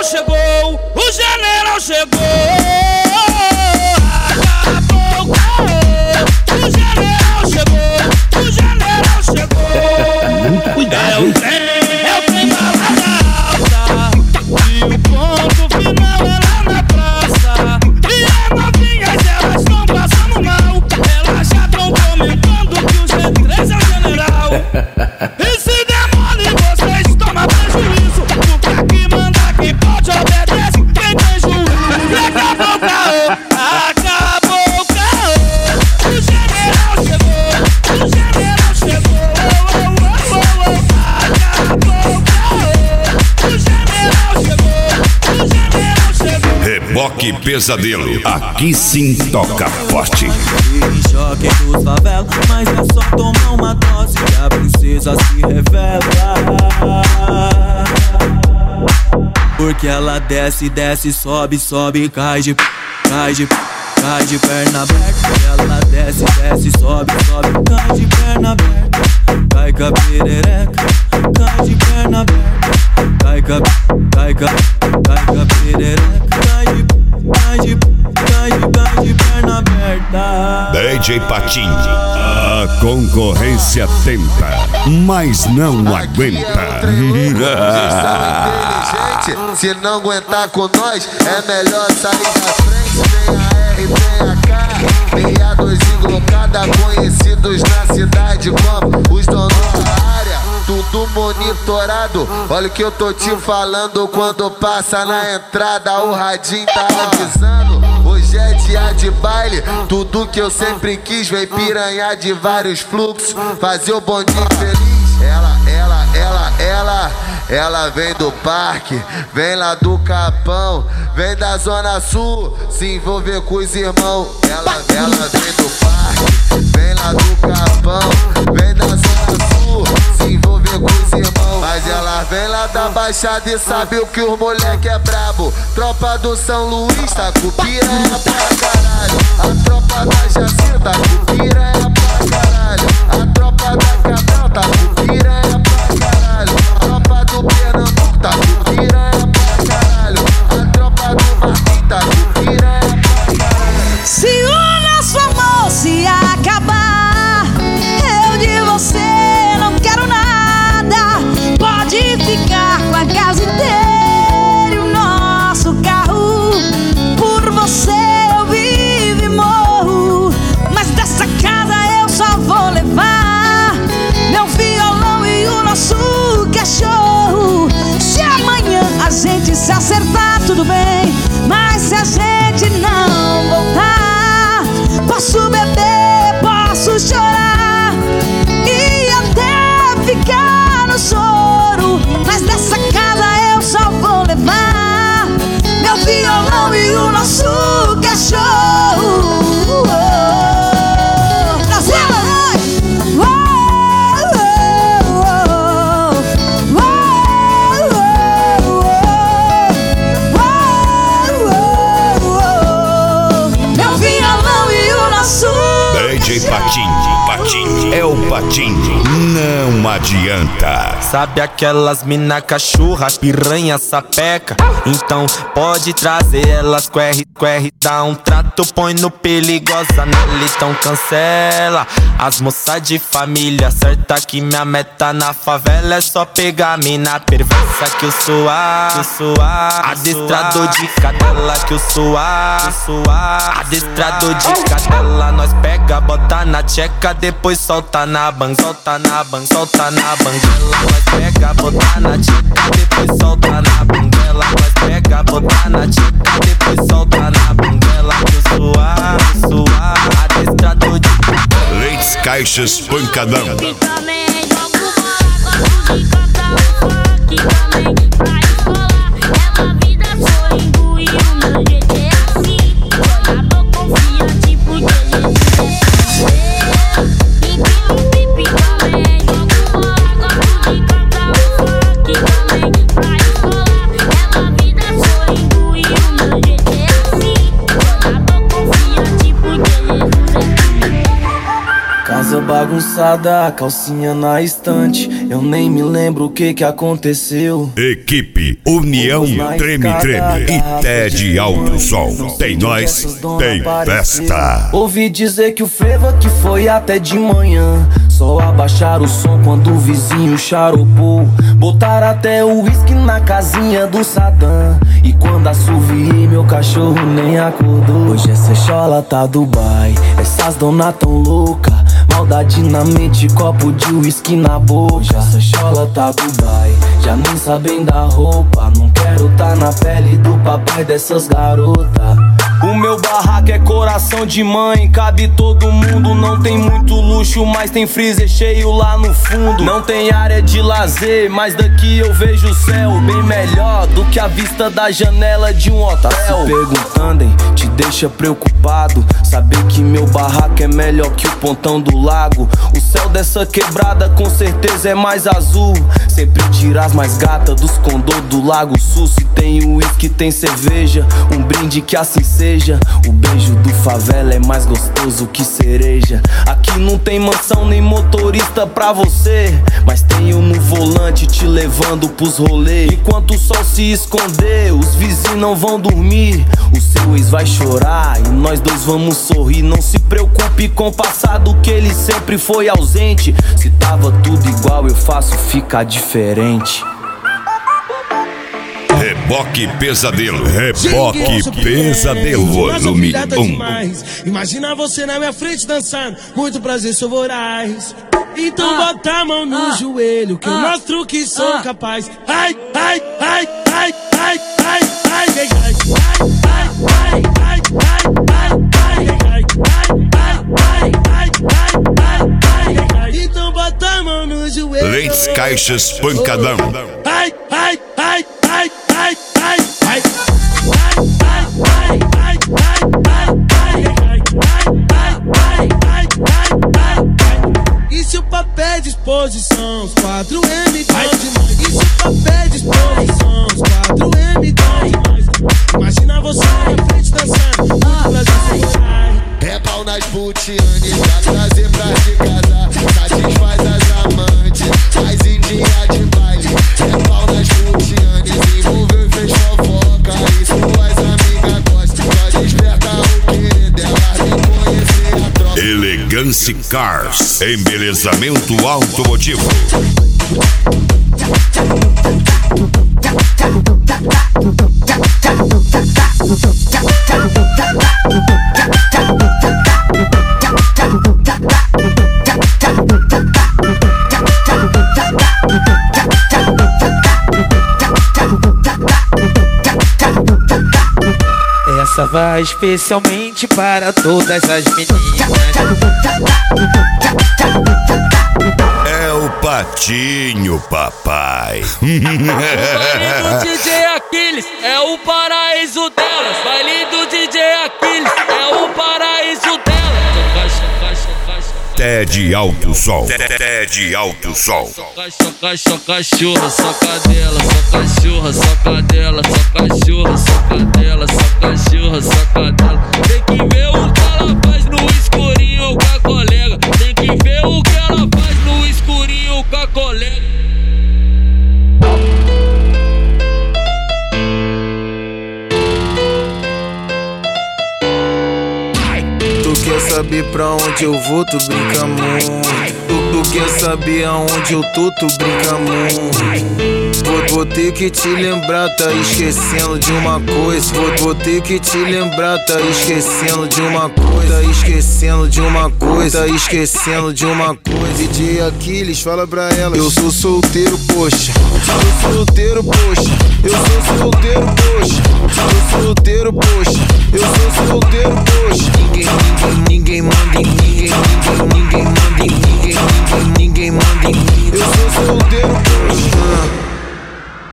chegou, o general chegou. Acabou o caô. O general chegou, o general chegou. Muito cuidado. É o trem balada alta. E o ponto final é lá na praça. E as novinhas elas estão passando mal. Elas já estão comentando que o G3 é o general. E se demole vocês tomam prejuízo. Porque aqui manda quem pode, obedece quem tem juízo. E acabou o caô, acabou o caô. O general chegou, o general chegou. Acabou o caô, o general chegou, o general chegou. Reboque Pesadelo, aqui sim toca forte. Em choque dos favelas, mas é só tomar uma dose que a princesa se revela. Porque ela desce, desce, sobe, sobe, cai de perna aberta. Ela desce, desce, sobe, sobe, cai de perna aberta. Cai com a perereca, cai de perna aberta. Cai com a perereca, cai de perna aberta. DJ Patinho, a concorrência tenta, mas não aguenta. Se não aguentar com nós, é melhor sair da frente. Tem a R, tem a K, 62 englocada, conhecidos na cidade como os donos da área. Tudo monitorado, olha o que eu tô te falando. Quando passa na entrada, o radinho tá avisando. Hoje é dia de baile, tudo que eu sempre quis. Vem piranha de vários fluxos, fazer o bondinho feliz. Ela vem do parque, vem lá do Capão, vem da Zona Sul, se envolver com os irmãos. Ela vem do parque, vem lá do Capão, vem da Zona Sul, se envolver com os irmãos. Mas ela vem lá da Baixada e sabe o que os moleque é brabo. Tropa do São Luís tá com piranha pra caralho. A tropa da Jacinta tá com piranha pra caralho. A tropa da Cabral tá com piranha pra caralho. A tropa do Pernambuco tá com piranha pra caralho. A tropa do Marquinhos tá com piranha pra caralho. Se o nosso amor se acabar, eu de você não quero nada. Pode ficar com a casa inteira e o nosso carro. Por você eu vivo e morro, mas dessa casa eu só vou levar meu violão e o nosso cachorro. Se amanhã a gente se acertar, tudo bem, mas se a gente não voltar, posso beber, posso chorar e até ficar no choro, mas dessa casa eu só vou levar meu violão e o nosso cachorro. DJ Patinho, é o Patinho, não adianta. Sabe aquelas mina cachorra, piranha, sapeca? Então pode trazer elas com R, dá um trato, põe no perigosa nela, então cancela. As moças de família, certa que minha meta na favela é só pegar mina perversa que eu sou adestrador de cadela que eu sou adestrador de cadela. Nós pega, bota na tcheca, depois solta na banguela. Nós pega, bota na tcheca, depois solta na banguela. Nós pega, bota na tcheca, depois solta na banguela. Que eu sou adestrador de Leites Caixas Pancadão. bagunçada, calcinha na estante. Eu nem me lembro o que aconteceu. Equipe União Treme Treme e Ted Alto Som. Tem nós, tem festa. Ouvi dizer que o frevo que foi até de manhã. Só abaixar o som quando o vizinho charopou. Botar até o uísque na casinha do Sadam. E quando assoviei, meu cachorro nem acordou. Hoje essa chola tá Dubai, essas dona tão louca. Maldade na mente, copo de uísque na boca. Hoje essa chola tá Dubai, já nem sabem da roupa. Não quero tá na pele do papai dessas garotas. O meu barraco é coração de mãe, cabe todo mundo. Não tem muito luxo, mas tem freezer cheio lá no fundo. Não tem área de lazer, mas daqui eu vejo o céu bem melhor do que a vista da janela de um hotel. Tá se perguntando, hein? Te deixa preocupado saber que meu barraco é melhor que o pontão do lago. O céu dessa quebrada com certeza é mais azul. Sempre tira as mais gatas dos condô do Lago Sul. Se tem uísque, tem cerveja, um brinde que assim seja. O beijo do favela é mais gostoso que cereja. Aqui não tem mansão nem motorista pra você, mas tenho no volante te levando pros rolês. Enquanto o sol se esconder, os vizinhos não vão dormir. O seu ex vai chorar e nós dois vamos sorrir. Não se preocupe com o passado que ele sempre foi ausente. Se tava tudo igual eu faço ficar diferente. Reboque Pesadelo. Reboque Pesadelo. Volume 1. Imagina você na minha frente dançando, muito prazer, sou voraz. Então bota a mão no joelho que eu mostro que sou capaz. Ai, ai, ai, ai, ai, ai, ai, ai, ai, ai, ai, ai, ai. Então bota a mão no joelho. Leites Caixas Pancadão. Ai, ai, ai, ai, ai, ai, ai. E se o papel de exposição, os 4M dão demais. E se o papel de exposição, os 4M dão demais. Imagina você na minha frente dançando, muito prazer, seu voraz. É pau nas putianes, pra trazer pra te casar. Satisfaz as amantes, faz em dia de baile. É pau nas putianes, envolveu e fez fofoca. Isso as amigas gostam, só desperta o querer dela. Vem conhecer a troca. Elegance Cars. Embelezamento automotivo. Essa vai especialmente para todas as meninas. É o Patinho, papai. Baile do DJ Aquiles é o paraíso delas. Baile do DJ Aquiles é o paraíso delas. Ted Alto Som. Ted Alto Som. Só cachorra, só cadela, só cachorra, só cadela, só cachorra, só cadela, só cachorra, só cadela. Tem que ver o que ela faz no escurinho com a colega. Tem que ver o que ela faz no escurinho com a colega. Tu quer saber pra onde eu vou, tu brinca muito. Tu quer saber aonde eu tô, tu brinca muito. Vou ter que te lembrar, tá esquecendo de uma coisa. Vou ter que te lembrar, tá esquecendo de uma coisa. Tá esquecendo de uma coisa, tá esquecendo de uma coisa. DJ Aquiles, fala pra ela: eu sou solteiro, poxa. Eu sou solteiro, poxa. Eu sou solteiro, poxa. Eu sou solteiro, poxa. Eu sou solteiro, poxa. Ninguém